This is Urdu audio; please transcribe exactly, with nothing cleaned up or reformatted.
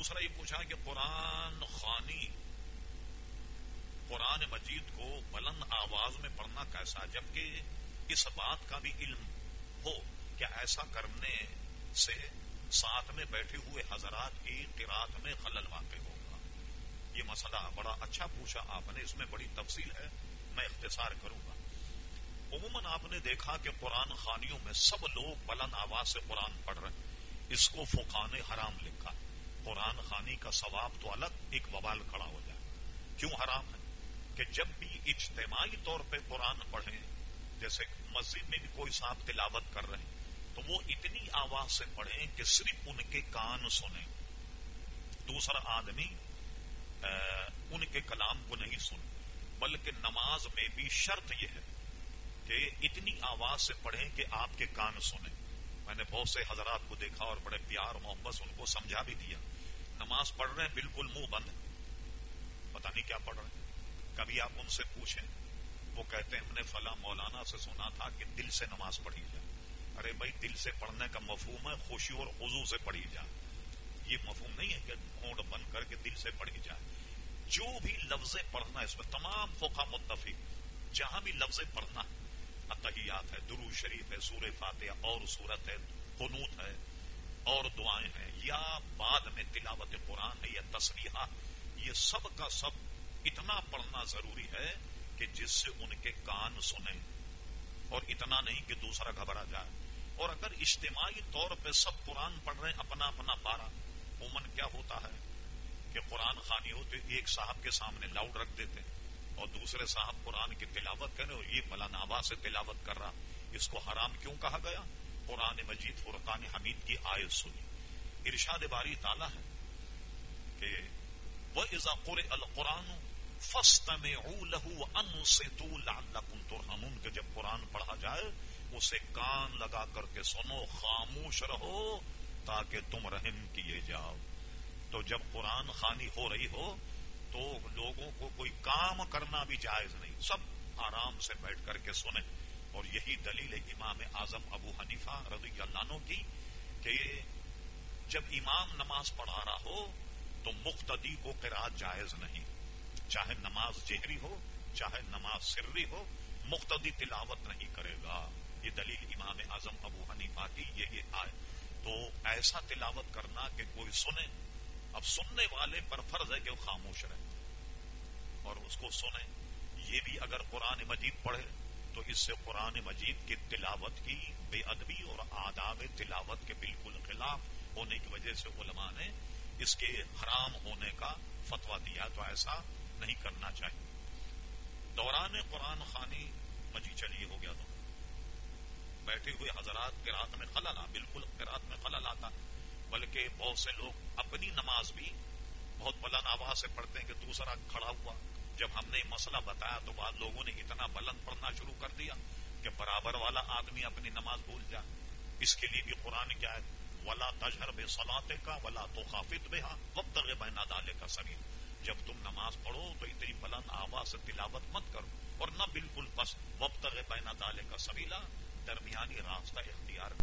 دوسرا یہ پوچھا کہ قرآن خوانی قرآن مجید کو بلند آواز میں پڑھنا کیسا، جبکہ اس بات کا بھی علم ہو کہ ایسا کرنے سے ساتھ میں بیٹھے ہوئے حضرات کی قرات میں خلل واقع ہوگا۔ یہ مسئلہ بڑا اچھا پوچھا آپ نے، اس میں بڑی تفصیل ہے، میں اختصار کروں گا۔ عموماً آپ نے دیکھا کہ قرآن خوانیوں میں سب لوگ بلند آواز سے قرآن پڑھ رہے ہیں، اس کو فقہا نے حرام لکھا۔ قرآن خوانی کا ثواب تو الگ، ایک بوال کھڑا ہو جائے۔ کیوں حرام ہے؟ کہ جب بھی اجتماعی طور پہ قرآن پڑھیں، جیسے مسجد میں بھی کوئی صاحب تلاوت کر رہے ہیں، تو وہ اتنی آواز سے پڑھیں کہ صرف ان کے کان سنیں، دوسرا آدمی ان کے کلام کو نہیں سن۔ بلکہ نماز میں بھی شرط یہ ہے کہ اتنی آواز سے پڑھیں کہ آپ کے کان سنیں۔ میں نے بہت سے حضرات کو دیکھا اور بڑے پیار محبت سے ان کو سمجھا بھی دیا۔ نماز پڑھ رہے ہیں، بالکل منہ بند، پتہ نہیں کیا پڑھ رہے ہیں۔ کبھی آپ ان سے پوچھیں، وہ کہتے ہیں ہم نے فلاں مولانا سے سنا تھا کہ دل سے نماز پڑھی جائے۔ ارے بھائی، دل سے پڑھنے کا مفہوم ہے خوشی اور خضوع سے پڑھی جائے، یہ مفہوم نہیں ہے کہ ہونٹ بند کر کے دل سے پڑھی جائے۔ جو بھی لفظ پڑھنا ہے، اس میں تمام فقہا متفق، جہاں بھی لفظ پڑھنا ہے، اتحیات ہے، درود شریف ہے، سورہ فاتحہ اور سورت ہے، قنوت ہے اور دعائیں ہیں، یا بعد میں تلاوت قرآن ہے یا تسبیحہ، یہ سب کا سب اتنا پڑھنا ضروری ہے کہ جس سے ان کے کان سنیں، اور اتنا نہیں کہ دوسرا گھبرا جائے۔ اور اگر اجتماعی طور پہ سب قرآن پڑھ رہے ہیں اپنا اپنا پارا، عموماً کیا ہوتا ہے کہ قرآن خوانی ہوتے ایک صاحب کے سامنے لاؤڈ رکھ دیتے اور دوسرے صاحب قرآن کی تلاوت کریں، اور یہ فلاں آواز سے تلاوت کر رہا، اس کو حرام کیوں کہا گیا؟ قرآن مجید فرقان حمید کی آیت سنی، ارشاد باری تعالیٰ ہے کہ وَإِذَا قُرِئَ الْقُرْآنُ فَاسْتَمِعُوا لَهُ وَأَنصِتُوا لَعَلَّكُمْ تُرْحَمُونَ، کہ جب قرآن پڑھا جائے اسے کان لگا کر کے سنو، خاموش رہو تاکہ تم رحم کیے جاؤ۔ تو جب قرآن خوانی ہو رہی ہو تو لوگوں کو کوئی کام کرنا بھی جائز نہیں، سب آرام سے بیٹھ کر کے سنیں۔ اور یہی دلیل امام اعظم ابو حنیفہ رضی اللہ عنہ کی کہ جب امام نماز پڑھا رہا ہو تو مقتدی کو قرات جائز نہیں، چاہے نماز جہری ہو چاہے نماز سری ہو، مقتدی تلاوت نہیں کرے گا۔ یہ دلیل امام اعظم ابو حنیفہ کی یہی آئے۔ تو ایسا تلاوت کرنا کہ کوئی سنے، اب سننے والے پر فرض ہے کہ وہ خاموش رہے اور اس کو سنیں۔ یہ بھی اگر قرآن مجید پڑھے تو اس سے قرآن مجید کی تلاوت کی بے ادبی اور آداب تلاوت کے بالکل خلاف ہونے کی وجہ سے علماء نے اس کے حرام ہونے کا فتویٰ دیا، تو ایسا نہیں کرنا چاہیے۔ دوران قرآن خوانی مجید چلیے ہو گیا تو بیٹھے ہوئے حضرات قرات میں خلل آ، بالکل قرات میں خلل آتا، بلکہ بہت سے لوگ اپنی نماز بھی بہت بلند آواز سے پڑھتے ہیں کہ دوسرا کھڑا ہوا۔ جب ہم نے مسئلہ بتایا تو بعض لوگوں نے اتنا بلند پڑھنا شروع کر دیا کہ برابر والا آدمی اپنی نماز بھول جائے۔ اس کے لیے بھی قرآن کیا ہے، ولا تجہر بصلاتک ولا تخافت بها وابتغ بین ذلک سبیلا، جب تم نماز پڑھو تو اتنی بلند آواز سے تلاوت مت کرو، اور نہ بالکل بس وابتغ بین ذلک سبیلا، درمیانی راستہ اختیار